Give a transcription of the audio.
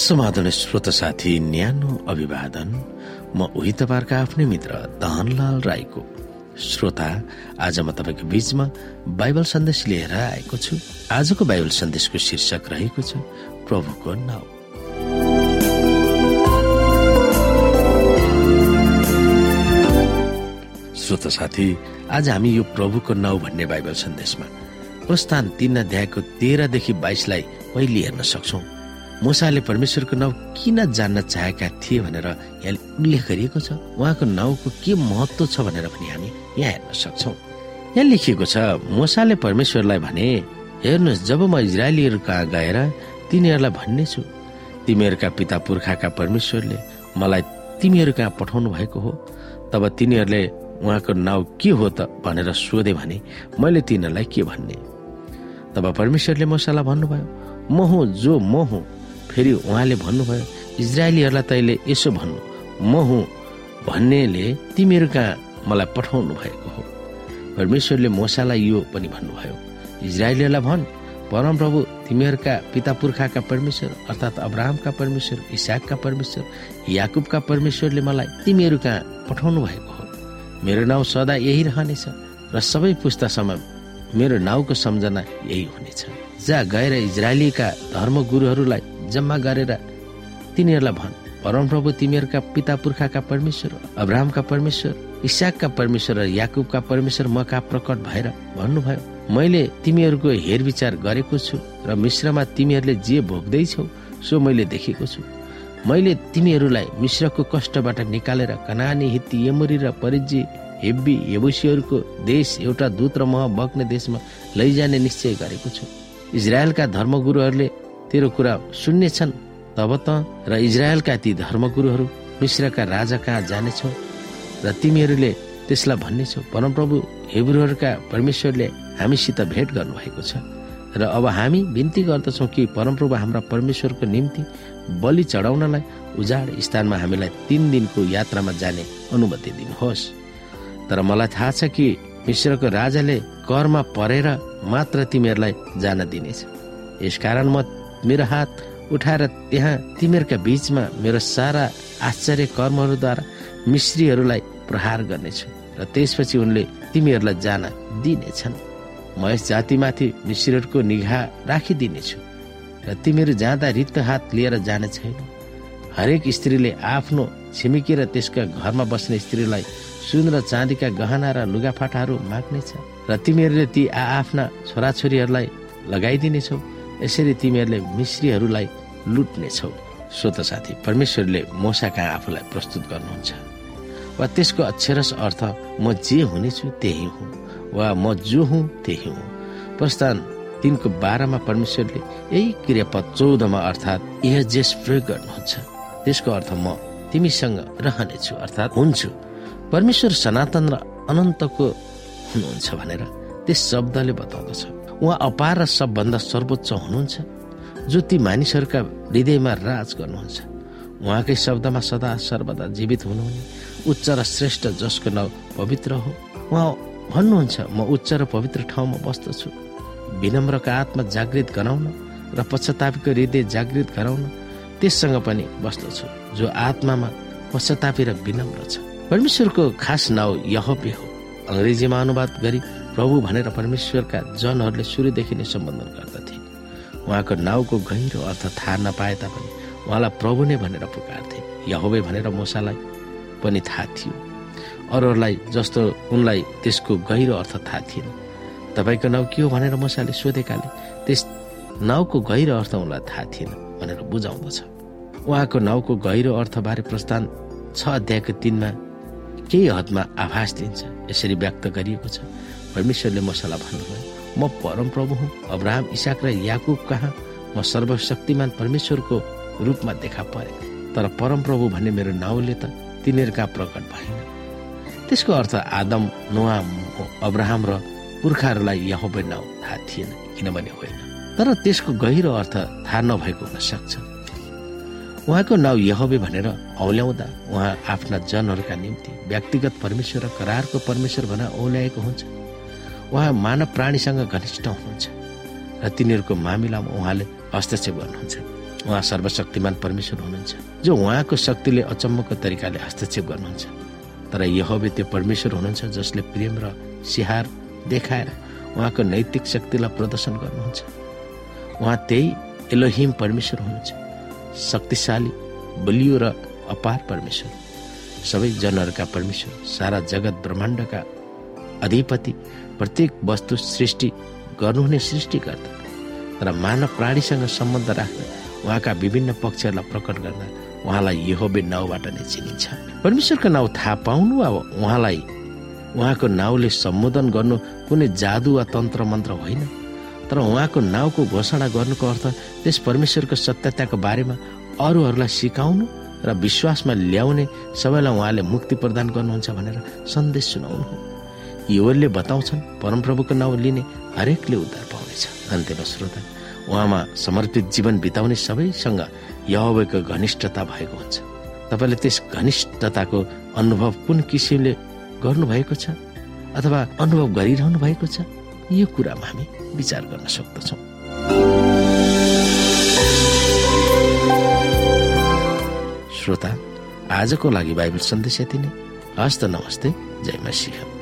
समाधान श्रोता साथी न्यानो अभिवादन। म उही तपाईहरुका आफ्नै मित्र धनलाल राईको। श्रोता, आज म तपाईको बीचमा बाइबल सन्देश लिएर आएको छु। आजको बाइबल सन्देशको शीर्षक रहेको छ प्रभुको नाउँ। श्रोता साथी, आज हामी यो प्रभुको नाउँ भन्ने बाइबल सन्देशमा प्रस्थान 3 अध्यायको 13 देखि 22 लाई पहिले हेर्न सक्छौं। मूसाले परमेश्वरको नाउँ किन जान्न चाहेका थिए भनेर यहाँ उल्लेख गरिएको छ। उहाँको नाउँको के महत्व छ भनेर पनि हामी यहाँ हेर्न सक्छौं। यहाँ लेखिएको छ, मूसाले परमेश्वरलाई भने, हेर्नुहोस्, जब म इजरायलीहरू कहाँ गएर तिनीहरूलाई भन्ने छु, तिमीहरूका पिता पुर्खाका परमेश्वरले मलाई तिमीहरू कहाँ पठाउनु भएको हो, तब तिनीहरूले उहाँको नाउँ के हो त भनेर सोधे भने मैले तिनीहरूलाई के भन्ने। तब परमेश्वरले मूसालाई भन्नुभयो, म हुँ जो म हुँ। फेरि उहाँले भन्नुभयो, इजरायलीहरूलाई तैले यसो भन्नु, म हुँ भन्नेले तिमीहरू कहाँ मलाई पठाउनु भएको हो। परमेश्वरले मूसालाई यो पनि भन्नुभयो, इजरायलीहरूलाई भन्, परमप्रभु तिमीहरूका पिता पुर्खाका परमेश्वर अर्थात् अब्राहमका परमेश्वर, इसाकका परमेश्वर, याकुबका परमेश्वरले मलाई तिमीहरू कहाँ पठाउनु भएको हो। मेरो नाउँ सदा यही रहनेछ र सबै पुस्तासम्म मेरो नाउँको सम्झना यही हुनेछ। जा गएर इजरायलीका धर्मगुरुहरूलाई जम्मा गरेर तिनीहरूलाई भन्, परमप्रभु तिमीहरूका पिता पुर्खाका परमेश्वर, अब्राहमका परमेश्वर, इसाकका परमेश्वर र याकुबका परमेश्वर म कहाँ प्रकट भएर भन्नुभयो, मैले तिमीहरूको हेरविचार गरेको छु र मिश्रमा तिमीहरूले जे भोग्दैछौ सो मैले देखेको छु। मैले तिमीहरूलाई मिश्रको कष्टबाट निकालेर कनानी, हित्ती, एमोरी र परिज्जी, हेब्बी, यबुसीहरूको देश एउटा दूध र मह बग्ने देशमा लैजाने निश्चय गरेको छु। इजरायलका धर्मगुरुहरूले तेरो कुरा सुन्नेछन्, तब त र इजरायलका ती धर्मगुरुहरू मिश्रका राजा कहाँ जानेछौ र तिमीहरूले त्यसलाई भन्नेछौ, परमप्रभु हेब्रूहरूका परमेश्वरले हामीसित भेट गर्नुभएको छ र अब हामी बिन्ती गर्दछौँ कि परमप्रभु हाम्रा परमेश्वरको निम्ति बलि चढाउनलाई उजाड स्थानमा हामीलाई 3 दिनको यात्रामा जाने अनुमति दिनुहोस्। तर मलाई थाहा छ कि मिश्रको राजाले करमा परेर मात्र तिमीहरूलाई जान दिनेछ। यसकारण म मेरो हात उठाएर त्यहाँ तिमीहरूका बीचमा मेरो सारा आश्चर्य कर्महरूद्वारा मिश्रीहरूलाई प्रहार गर्नेछु र त्यसपछि उनले तिमीहरूलाई जान दिनेछन्। म यस जातिमाथि मिश्रीहरूको निगाह राखिदिनेछु र तिमीहरू जाँदा रित्तो हात लिएर जाने छैन। हरेक स्त्रीले आफ्नो छिमेकी र त्यसका घरमा बस्ने स्त्रीलाई सुन र चाँदीका गहना र लुगाफाटाहरू माग्नेछ र तिमीहरूले ती आफ्ना छोराछोरीहरूलाई लगाइदिनेछौ। यसरी तिमीहरूले मिश्रीहरूलाई लुट्नेछौ। श्रोता साथी, परमेश्वरले मूसा कहाँ आफूलाई प्रस्तुत गर्नुहुन्छ वा त्यसको अक्षरश अर्थ म जे हुनेछु त्यही हुँ वा म जो हुँ त्यही हुँ। प्रस्थान 3:12 परमेश्वरले यही क्रियापद 14 अर्थात् एजेस प्रयोग गर्नुहुन्छ। त्यसको अर्थ म तिमीसँग रहनेछु अर्थात् हुन्छु। परमेश्वर सनातन र अनन्तको हुनुहुन्छ भनेर त्यस शब्दले बताउँदछ। उहाँ अपार र सबभन्दा सर्वोच्च हुनुहुन्छ, जो ती मानिसहरूका हृदयमा राज गर्नुहुन्छ। उहाँकै शब्दमा सदा सर्वदा जीवित हुनुहुने उच्च र श्रेष्ठ, जसको नाउँ पवित्र हो। उहाँ भन्नुहुन्छ, म उच्च र पवित्र ठाउँमा बस्दछु, विनम्रका आत्मा जागृत गराउन र पश्चातापीको हृदय जागृत गराउन त्यससँग पनि बस्दछु, जो आत्मामा पश्चातापी र विनम्र छ। परमेश्वरको खास नाउँ यहोवे हो। अंग्रेजीमा अनुवाद गरी प्रभु भनेर परमेश्वरका जनहरूले सुरुदेखि नै सम्बोधन गर्दथे। उहाँको नाउँको गहिरो अर्थ थाहा नपाए तापनि उहाँलाई प्रभु नै भनेर पुकार्थे। यहोवे भनेर मूसालाई पनि थाहा थियो, अरूहरूलाई जस्तो उनलाई त्यसको गहिरो अर्थ थाहा थिएन। तपाईँको नाउँ के हो भनेर मूसाले सोधेकाले त्यस नाउँको गहिरो अर्थ उनलाई थाहा थिएन भनेर बुझाउँदछ। उहाँको नाउँको गहिरो अर्थबारे प्रस्थान 6:3 केही हदमा आभास दिन्छ। यसरी व्यक्त गरिएको छ, परमेश्वरले मूसालाई भन्नुभयो, म परमप्रभु हुँ। अब्राहम, इसाक र याकुब कहाँ म सर्वशक्तिमान परमेश्वरको रूपमा देखा परे, तर परमप्रभु भन्ने मेरो नाउँले त तिनीहरू कहाँ प्रकट भएन। त्यसको अर्थ आदम, नोआ, अब्राहम र पुर्खाहरूलाई यहोवे नाउँ थाहा थिएन, किनभने होइन। तर त्यसको गहिरो अर्थ थाहा नभएको हुन सक्छ। उहाँको नाउँ यहोवे भनेर औल्याउँदा उहाँ आफ्ना जनहरूका निम्ति व्यक्तिगत परमेश्वर र करारको परमेश्वर भनेर औल्याएको हुन्छ। उहाँ मानव प्राणीसँग घनिष्ठ हुनुहुन्छ र तिनीहरूको मामिलामा उहाँले हस्तक्षेप गर्नुहुन्छ। उहाँ सर्वशक्तिमान परमेश्वर हुनुहुन्छ, जो उहाँको शक्तिले अचम्मको तरिकाले हस्तक्षेप गर्नुहुन्छ। तर यहोवा त्यो परमेश्वर हुनुहुन्छ जसले प्रेम र सिहार देखाएर उहाँको नैतिक शक्तिलाई प्रदर्शन गर्नुहुन्छ। उहाँ त्यही एलोहिम परमेश्वर हुनुहुन्छ, शक्तिशाली, बलियो र अपार परमेश्वर, सबै जनहरूका परमेश्वर, सारा जगत ब्रह्माण्डका अधिपति, प्रत्येक वस्तु सृष्टि गर्नुहुने सृष्टिकर्ता। तर मानव प्राणीसँग सम्बन्ध राख्दा उहाँका विभिन्न पक्षहरूलाई प्रकट गर्दा उहाँलाई यहोवा नाउँबाट नै चिनिन्छ। परमेश्वरको नाउँ थाहा पाउनु वा उहाँलाई उहाँको नाउँले सम्बोधन गर्नु कुनै जादु वा तन्त्र मन्त्र होइन, तर उहाँको नाउँको घोषणा गर्नुको अर्थ त्यस परमेश्वरको सत्यताको बारेमा अरूहरूलाई सिकाउनु र विश्वासमा ल्याउने सबैलाई उहाँले मुक्ति प्रदान गर्नुहुन्छ भनेर सन्देश सुनाउनु हो। योएलले बताउँछन् परमप्रभुको नाउँ लिने हरेकले उद्धार पाउनेछ। अन्त्यमा श्रोता, उहाँमा समर्पित जीवन बिताउने सबैसँग यहोवाको घनिष्ठता भएको हुन्छ। तपाईँले त्यस घनिष्ठताको अनुभव कुन किसिमले गर्नुभएको छ अथवा अनुभव गरिरहनु भएको छ, यो कुरामा हामी विचार गर्न सक्दछौँ। श्रोता, आजको लागि बाइबल सन्देश यति नै। हस्त नमस्ते, जय मसीह।